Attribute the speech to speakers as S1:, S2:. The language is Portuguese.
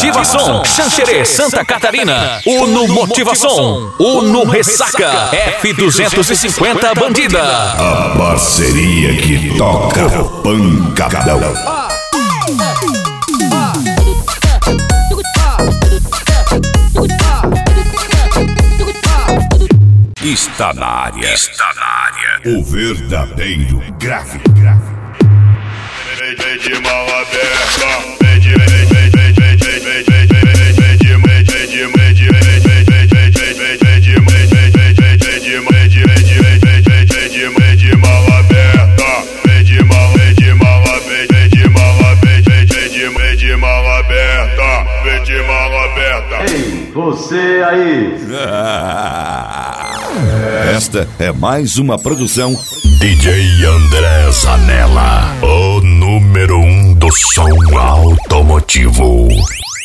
S1: Motivação, Xanxerê, Santa Catarina. Uno Motivação, Uno Ressaca, F250 Bandida.
S2: A parceria que toca pancadão. Está na área. O verdadeiro grave.
S3: De mão aberta,
S4: Ei, você aí!
S2: Esta é mais uma produção
S3: DJ André Zanella, o número 1 do som automotivo.